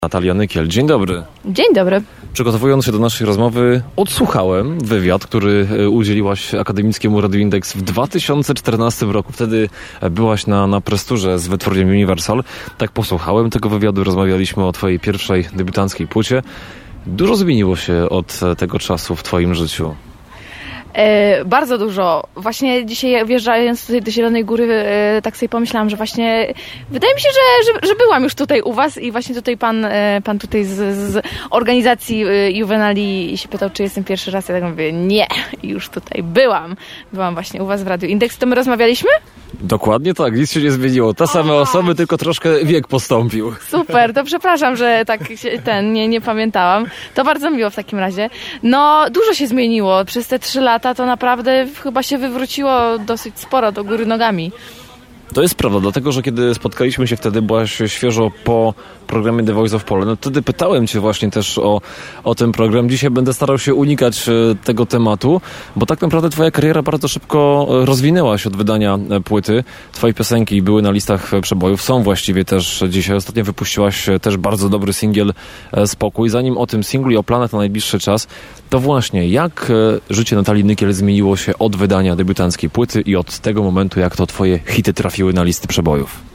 Natalia Nykiel. Dzień dobry. Dzień dobry. Przygotowując się do naszej rozmowy, odsłuchałem wywiad, który udzieliłaś Akademickiemu Radiu Indeks w 2014 roku. Wtedy byłaś na Presturze z wytwórnią Universal. Tak posłuchałem tego wywiadu, rozmawialiśmy o twojej pierwszej debiutanckiej płycie. Dużo zmieniło się od tego czasu w twoim życiu. Bardzo dużo. Właśnie dzisiaj wjeżdżając tutaj do Zielonej Góry, tak sobie pomyślałam, że właśnie wydaje mi się, że byłam już tutaj u was i właśnie tutaj pan tutaj z organizacji Juvenali się pytał, czy jestem pierwszy raz. Ja tak mówię, nie, już tutaj byłam. Byłam właśnie u was w Radiu Indeks. To my rozmawialiśmy? Dokładnie tak, nic się nie zmieniło. Te same osoby, tylko troszkę wiek postąpił. Super, to przepraszam, że tak nie pamiętałam. To bardzo miło w takim razie. No, dużo się zmieniło. Przez te 3 lata to naprawdę chyba się wywróciło dosyć sporo do góry nogami. To jest prawda, dlatego że kiedy spotkaliśmy się wtedy, byłaś świeżo po programie The Voice of Poland. No wtedy pytałem cię właśnie też o ten program. Dzisiaj będę starał się unikać tego tematu, bo tak naprawdę twoja kariera bardzo szybko rozwinęła się od wydania płyty. Twoje piosenki były na listach przebojów, są właściwie też dzisiaj. Ostatnio wypuściłaś też bardzo dobry singiel Spokój. Zanim o tym singlu i o planach na najbliższy czas, to właśnie jak życie Natalii Nykiel zmieniło się od wydania debiutanckiej płyty i od tego momentu, jak to twoje hity trafiły na listy przebojów?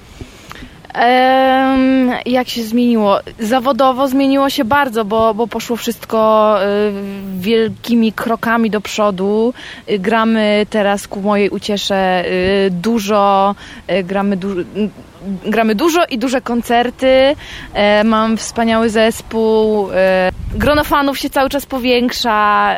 Jak się zmieniło? Zawodowo zmieniło się bardzo, bo poszło wszystko wielkimi krokami do przodu. Gramy teraz ku mojej uciesze dużo, gramy dużo i duże koncerty. Mam wspaniały zespół. Grono fanów się cały czas powiększa.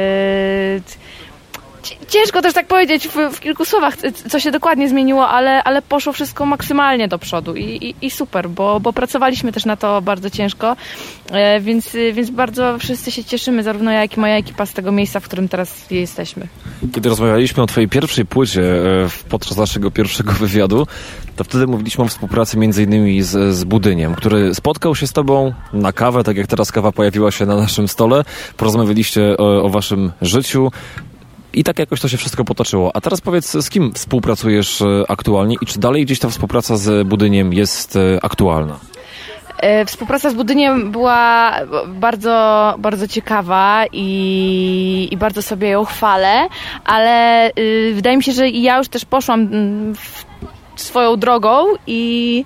Ciężko też tak powiedzieć w kilku słowach, co się dokładnie zmieniło, ale poszło wszystko maksymalnie do przodu i super, bo pracowaliśmy też na to bardzo ciężko, więc bardzo wszyscy się cieszymy, zarówno ja, jak i moja ekipa z tego miejsca, w którym teraz jesteśmy. Kiedy rozmawialiśmy o twojej pierwszej płycie podczas naszego pierwszego wywiadu, to wtedy mówiliśmy o współpracy między innymi z Budyniem, który spotkał się z tobą na kawę, tak jak teraz kawa pojawiła się na naszym stole, porozmawialiście o waszym życiu. I tak jakoś to się wszystko potoczyło. A teraz powiedz, z kim współpracujesz aktualnie i czy dalej gdzieś ta współpraca z Budyniem jest aktualna? Współpraca z Budyniem była bardzo, bardzo ciekawa i bardzo sobie ją chwalę, ale wydaje mi się, że ja już też poszłam swoją drogą i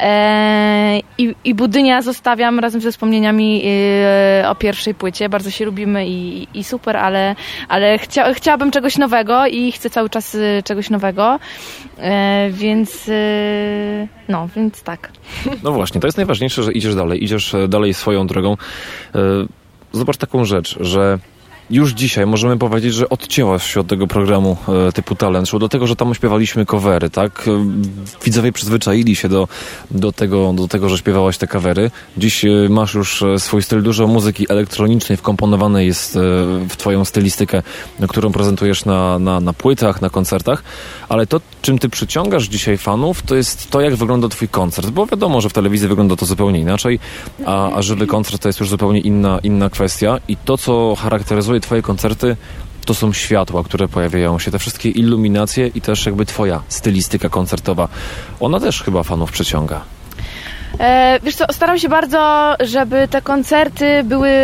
Budynia zostawiam razem ze wspomnieniami o pierwszej płycie. Bardzo się lubimy i super, ale chciałabym czegoś nowego i chcę cały czas czegoś nowego, więc tak. No właśnie, to jest najważniejsze, że idziesz dalej swoją drogą. Zobacz taką rzecz, że już dzisiaj możemy powiedzieć, że odcięłaś się od tego programu typu Talent Show, do tego, że tam śpiewaliśmy covery, tak? Widzowie przyzwyczaili się do tego, że śpiewałaś te covery. Dziś masz już swój styl, dużo muzyki elektronicznej wkomponowanej jest w twoją stylistykę, którą prezentujesz na płytach, na koncertach, ale to, czym ty przyciągasz dzisiaj fanów, to jest to, jak wygląda twój koncert, bo wiadomo, że w telewizji wygląda to zupełnie inaczej, a żywy koncert to jest już zupełnie inna kwestia i to, co charakteryzuje twoje koncerty, to są światła, które pojawiają się, te wszystkie iluminacje i też jakby twoja stylistyka koncertowa. Ona też chyba fanów przyciąga. Wiesz co, staram się bardzo, żeby te koncerty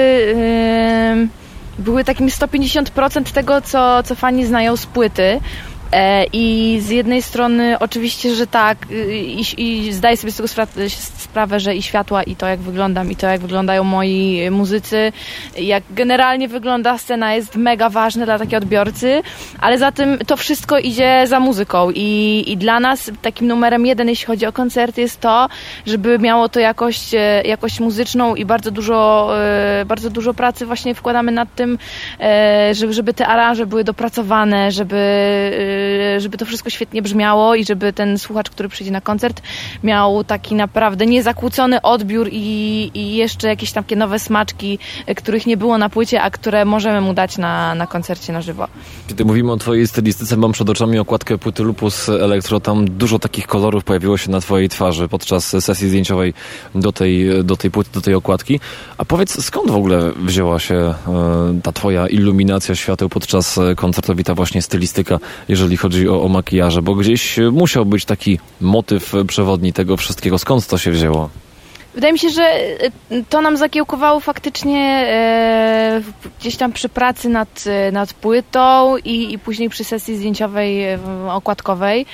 były takim 150% tego, co fani znają z płyty. I z jednej strony oczywiście, że tak i zdaję sobie z tego sprawę, że i światła, i to jak wyglądam, i to jak wyglądają moi muzycy, jak generalnie wygląda scena jest mega ważne dla takiego odbiorcy, ale za tym to wszystko idzie za muzyką i dla nas takim numerem 1, jeśli chodzi o koncerty, jest to, żeby miało to jakość muzyczną i bardzo dużo pracy właśnie wkładamy nad tym, żeby te aranże były dopracowane, żeby to wszystko świetnie brzmiało i żeby ten słuchacz, który przyjdzie na koncert, miał taki naprawdę niezakłócony odbiór i jeszcze jakieś takie nowe smaczki, których nie było na płycie, a które możemy mu dać na koncercie na żywo. Kiedy mówimy o twojej stylistyce, mam przed oczami okładkę płyty Lupus Electro. Tam dużo takich kolorów pojawiło się na twojej twarzy podczas sesji zdjęciowej do tej płyty, do tej okładki. A powiedz, skąd w ogóle wzięła się ta twoja iluminacja świateł podczas koncertów i ta właśnie stylistyka, jeżeli chodzi o makijaże? Bo gdzieś musiał być taki motyw przewodni tego wszystkiego. Skąd to się wzięło? Wydaje mi się, że to nam zakiełkowało faktycznie gdzieś tam przy pracy nad płytą i później przy sesji zdjęciowej, okładkowej.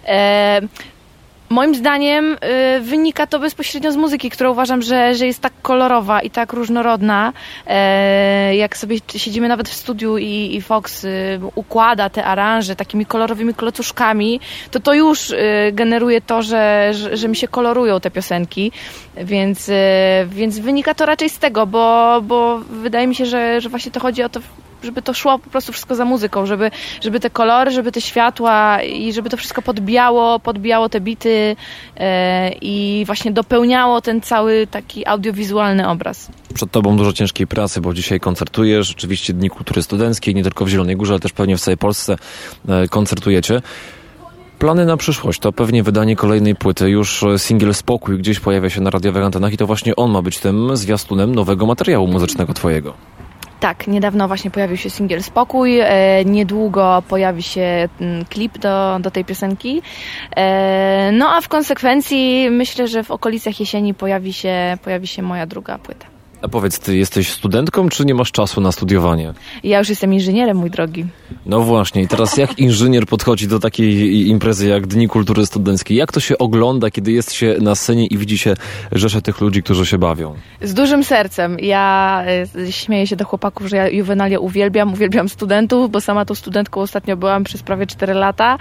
Moim zdaniem wynika to bezpośrednio z muzyki, która uważam, że jest tak kolorowa i tak różnorodna. Jak sobie siedzimy nawet w studiu i Fox układa te aranże takimi kolorowymi klocuszkami, to już generuje to, że mi się kolorują te piosenki. Więc wynika to raczej z tego, bo wydaje mi się, że właśnie to chodzi o to, żeby to szło po prostu wszystko za muzyką, żeby te kolory, żeby te światła i żeby to wszystko podbijało te bity i właśnie dopełniało ten cały taki audiowizualny obraz. Przed tobą dużo ciężkiej pracy, bo dzisiaj koncertujesz, rzeczywiście Dni Kultury Studenckiej, nie tylko w Zielonej Górze, ale też pewnie w całej Polsce koncertujecie. Plany na przyszłość to pewnie wydanie kolejnej płyty, już singiel Spokój gdzieś pojawia się na radiowych antenach i to właśnie on ma być tym zwiastunem nowego materiału muzycznego twojego. Tak, niedawno właśnie pojawił się singiel Spokój, niedługo pojawi się klip do tej piosenki, no a w konsekwencji myślę, że w okolicach jesieni pojawi się moja druga płyta. A powiedz, ty jesteś studentką, czy nie masz czasu na studiowanie? Ja już jestem inżynierem, mój drogi. No właśnie, i teraz jak inżynier podchodzi do takiej imprezy jak Dni Kultury Studenckiej? Jak to się ogląda, kiedy jest się na scenie i widzi się rzeszę tych ludzi, którzy się bawią? Z dużym sercem. Ja śmieję się do chłopaków, że ja Juvenalia uwielbiam studentów, bo sama tą studentką ostatnio byłam przez prawie 4 lata.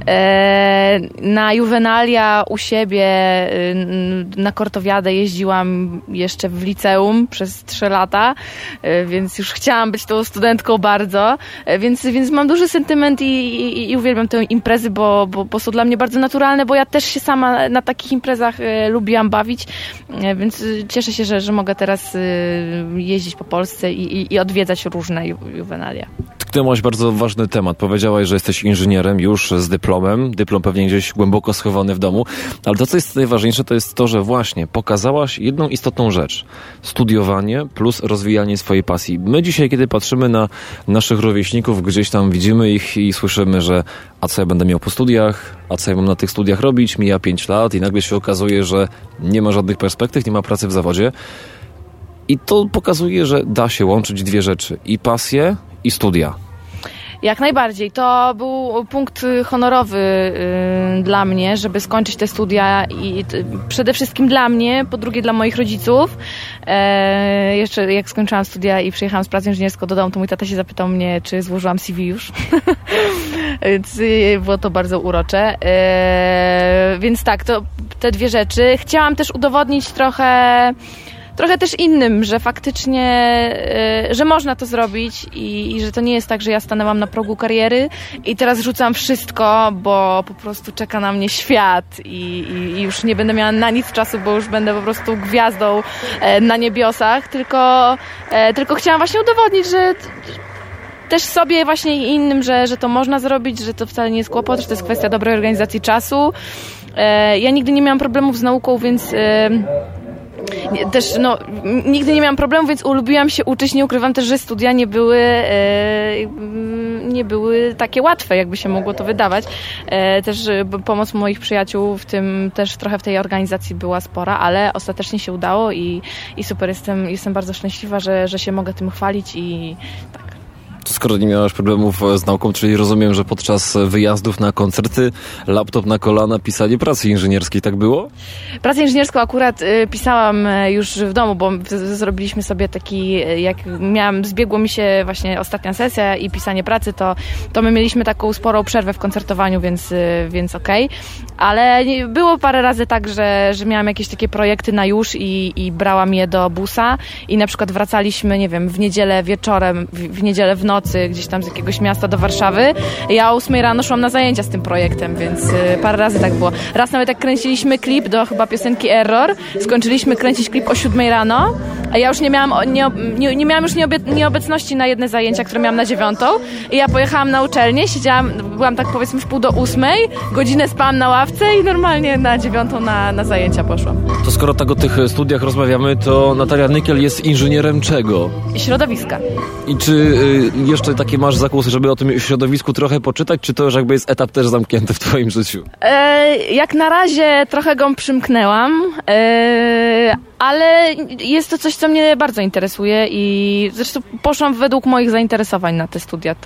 Na Juvenalia u siebie na Kortowiadę jeździłam jeszcze w liceum przez 3 lata, więc już chciałam być tą studentką bardzo, więc mam duży sentyment i uwielbiam te imprezy, bo są dla mnie bardzo naturalne, bo ja też się sama na takich imprezach lubiłam bawić, więc cieszę się, że mogę teraz jeździć po Polsce i odwiedzać różne Juvenalia. Tknęłaś bardzo ważny temat. Powiedziałaś, że jesteś inżynierem już z dyplomem. Dyplom pewnie gdzieś głęboko schowany w domu. Ale to, co jest najważniejsze, to jest to, że właśnie pokazałaś jedną istotną rzecz. Studiowanie plus rozwijanie swojej pasji. My dzisiaj, kiedy patrzymy na naszych rówieśników, gdzieś tam widzimy ich i słyszymy, że a co ja będę miał po studiach, a co ja mam na tych studiach robić, mija 5 lat i nagle się okazuje, że nie ma żadnych perspektyw, nie ma pracy w zawodzie. I to pokazuje, że da się łączyć dwie rzeczy. I pasję, i studia. Jak najbardziej. To był punkt honorowy dla mnie, żeby skończyć te studia i przede wszystkim dla mnie, po drugie dla moich rodziców. Jeszcze jak skończyłam studia i przyjechałam z pracy inżynierską do domu, to mój tata się zapytał mnie, czy złożyłam CV już. Więc było to bardzo urocze. Więc tak, to te dwie rzeczy. Chciałam też udowodnić trochę też innym, że faktycznie, że można to zrobić i że to nie jest tak, że ja stanęłam na progu kariery i teraz rzucam wszystko, bo po prostu czeka na mnie świat i już nie będę miała na nic czasu, bo już będę po prostu gwiazdą na niebiosach, tylko chciałam właśnie udowodnić, że też sobie właśnie i innym, że to można zrobić, że to wcale nie jest kłopot, że to jest kwestia dobrej organizacji czasu. Ja nigdy nie miałam problemów z nauką, więc też nigdy nie miałam problemu, więc lubiłam się uczyć. Nie ukrywam też, że studia nie były takie łatwe, jakby się mogło to wydawać. Też pomoc moich przyjaciół w tym, też trochę w tej organizacji była spora, ale ostatecznie się udało i super, jestem bardzo szczęśliwa, że się mogę tym chwalić i tak. Skoro nie miałaś problemów z nauką, czyli rozumiem, że podczas wyjazdów na koncerty, laptop na kolana, pisanie pracy inżynierskiej, tak było? Pracę inżynierską akurat pisałam już w domu, bo zrobiliśmy sobie taki, jak zbiegło mi się właśnie ostatnia sesja i pisanie pracy, to my mieliśmy taką sporą przerwę w koncertowaniu, więc okej. Ale było parę razy tak, że miałam jakieś takie projekty na już i brałam je do busa i na przykład wracaliśmy, nie wiem, w niedzielę wieczorem, w niedzielę w nocy gdzieś tam z jakiegoś miasta do Warszawy. Ja o 8 rano szłam na zajęcia z tym projektem, więc parę razy tak było. Raz nawet jak kręciliśmy klip do chyba piosenki Error, skończyliśmy kręcić klip o 7 rano, Ja już nie miałam już nieobecności na jedne zajęcia, które miałam na 9. I ja pojechałam na uczelnię, byłam tak powiedzmy w 7:30, godzinę spałam na ławce i normalnie na 9 na zajęcia poszłam. To skoro tak o tych studiach rozmawiamy, to Natalia Nykiel jest inżynierem czego? Środowiska. I czy jeszcze takie masz zakusy, żeby o tym środowisku trochę poczytać, czy to już jakby jest etap też zamknięty w twoim życiu? Jak na razie trochę go przymknęłam, ale jest to coś, co mnie bardzo interesuje i zresztą poszłam według moich zainteresowań na te studia.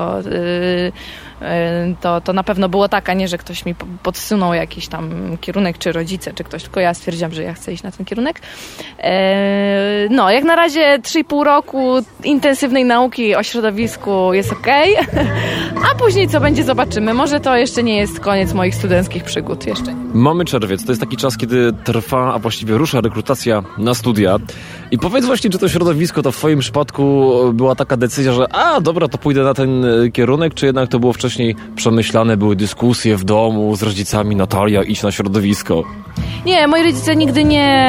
To na pewno było tak, a nie, że ktoś mi podsunął jakiś tam kierunek, czy rodzice, czy ktoś, tylko ja stwierdziłam, że ja chcę iść na ten kierunek. No, jak na razie 3,5 roku intensywnej nauki o środowisku jest okej, a później co będzie, zobaczymy. Może to jeszcze nie jest koniec moich studenckich przygód, jeszcze nie. Mamy czerwiec, to jest taki czas, kiedy trwa, a właściwie rusza rekrutacja na studia. I powiedz właśnie, czy to środowisko, to w twoim przypadku była taka decyzja, że dobra, to pójdę na ten kierunek, czy jednak to było wcześniej przemyślane, były dyskusje w domu z rodzicami, Natalia, idź na środowisko? Nie, moi rodzice nigdy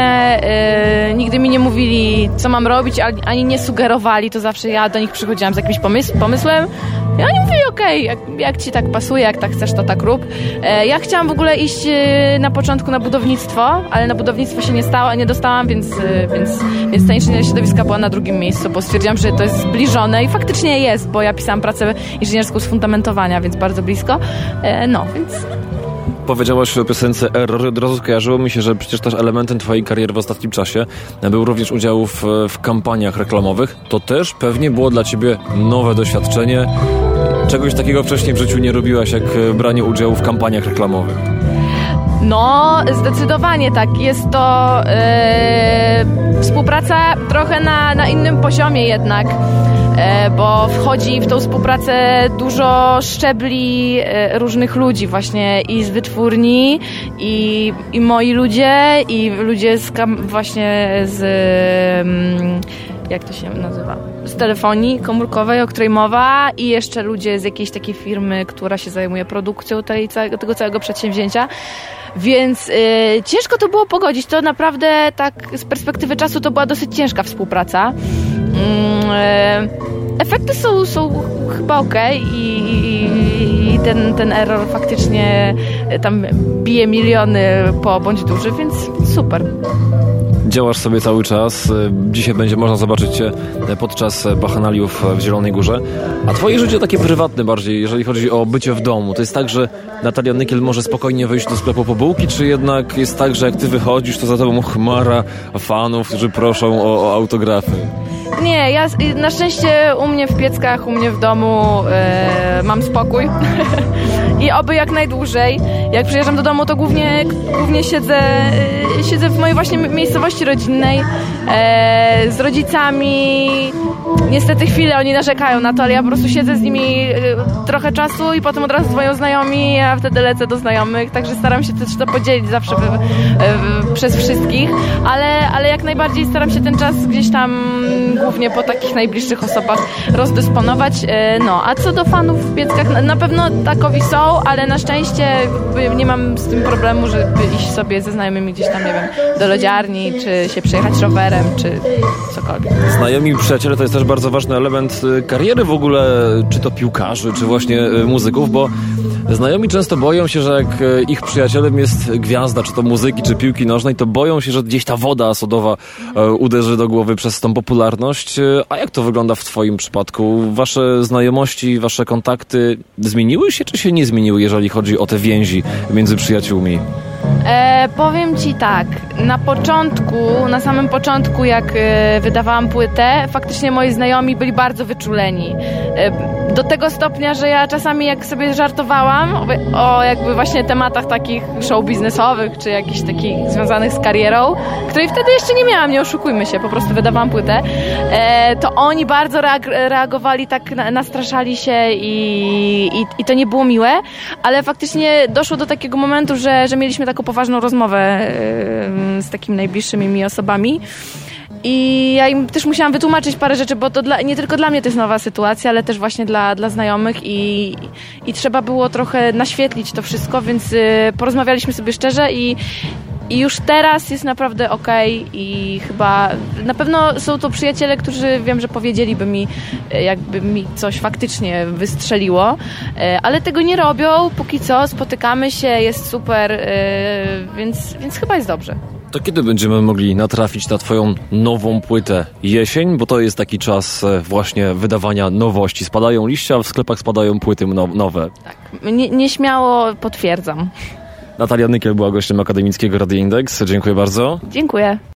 mi nie mówili, co mam robić, ani nie sugerowali, to zawsze ja do nich przychodziłam z jakimś pomysłem i oni mówili, okej, jak ci tak pasuje, jak tak chcesz, to tak rób. Ja chciałam w ogóle iść na początku na budownictwo, ale na budownictwo się nie dostałam, więc ta inżynieria środowiska była na drugim miejscu, bo stwierdziłam, że to jest zbliżone i faktycznie jest, bo ja pisałam pracę inżynierską z fundamentowania, więc bardzo blisko. Więc... Powiedziałaś o piosence Error, od razu skojarzyło mi się, że przecież też elementem twojej kariery w ostatnim czasie był również udział w kampaniach reklamowych. To też pewnie było dla ciebie nowe doświadczenie. Czegoś takiego wcześniej w życiu nie robiłaś, jak branie udziału w kampaniach reklamowych. No, zdecydowanie tak. Jest to współpraca trochę na innym poziomie jednak, bo wchodzi w tą współpracę dużo szczebli różnych ludzi właśnie i z wytwórni, i moi ludzie, i ludzie jak to się nazywa? Z telefonii komórkowej, o której mowa, i jeszcze ludzie z jakiejś takiej firmy, która się zajmuje produkcją tego całego przedsięwzięcia. Więc ciężko to było pogodzić. To naprawdę tak z perspektywy czasu to była dosyć ciężka współpraca. Efekty są chyba okej i ten Error faktycznie tam bije miliony po bądź duży, więc super. Działasz sobie cały czas. Dzisiaj będzie można zobaczyć cię podczas bachanaliów w Zielonej Górze. A twoje życie takie prywatne bardziej, jeżeli chodzi o bycie w domu, to jest tak, że Natalia Nykiel może spokojnie wyjść do sklepu po bułki, czy jednak jest tak, że jak ty wychodzisz, to za tobą chmara fanów, którzy proszą o autografy? Nie, ja na szczęście u mnie w Pieckach, u mnie w domu mam spokój i oby jak najdłużej. Jak przyjeżdżam do domu, to głównie siedzę w mojej właśnie miejscowości rodzinnej z rodzicami. Niestety chwilę oni narzekają na to, ale ja po prostu siedzę z nimi trochę czasu i potem od razu dzwonią znajomi, a wtedy lecę do znajomych, także staram się też to podzielić zawsze przez wszystkich, ale jak najbardziej staram się ten czas gdzieś tam głównie po takich najbliższych osobach rozdysponować. A co do fanów w Pieckach, na pewno takowi są, ale na szczęście nie mam z tym problemu, żeby iść sobie ze znajomymi gdzieś tam, nie wiem, do lodziarni, czy się przejechać rowerem, czy cokolwiek. Znajomi przyjaciele to jest też bardzo ważny element kariery w ogóle, czy to piłkarzy, czy właśnie muzyków, bo znajomi często boją się, że jak ich przyjacielem jest gwiazda, czy to muzyki, czy piłki nożnej, to boją się, że gdzieś ta woda sodowa uderzy do głowy przez tą popularność. A jak to wygląda w twoim przypadku? Wasze znajomości, wasze kontakty zmieniły się, czy się nie zmieniły, jeżeli chodzi o te więzi między przyjaciółmi? Powiem ci tak, na samym początku, jak wydawałam płytę, faktycznie moi znajomi byli bardzo wyczuleni. Do tego stopnia, że ja czasami jak sobie żartowałam o jakby właśnie tematach takich show biznesowych, czy jakichś takich związanych z karierą, której wtedy jeszcze nie miałam, nie oszukujmy się, po prostu wydawałam płytę, to oni bardzo reagowali, tak nastraszali się i to nie było miłe, ale faktycznie doszło do takiego momentu, że mieliśmy taką poważną rozmowę z takimi najbliższymi mi osobami. I ja im też musiałam wytłumaczyć parę rzeczy, bo to nie tylko dla mnie to jest nowa sytuacja, ale też właśnie dla znajomych i trzeba było trochę naświetlić to wszystko, więc porozmawialiśmy sobie szczerze I już teraz jest naprawdę okej i chyba na pewno są to przyjaciele, którzy wiem, że powiedzieliby mi, jakby mi coś faktycznie wystrzeliło, ale tego nie robią, póki co spotykamy się, jest super, więc chyba jest dobrze. To kiedy będziemy mogli natrafić na twoją nową płytę? Jesień? Bo to jest taki czas właśnie wydawania nowości. Spadają liście, a w sklepach spadają płyty nowe. Tak, nieśmiało potwierdzam. Natalia Nykiel była gościem Akademickiego Radia Indeks. Dziękuję bardzo. Dziękuję.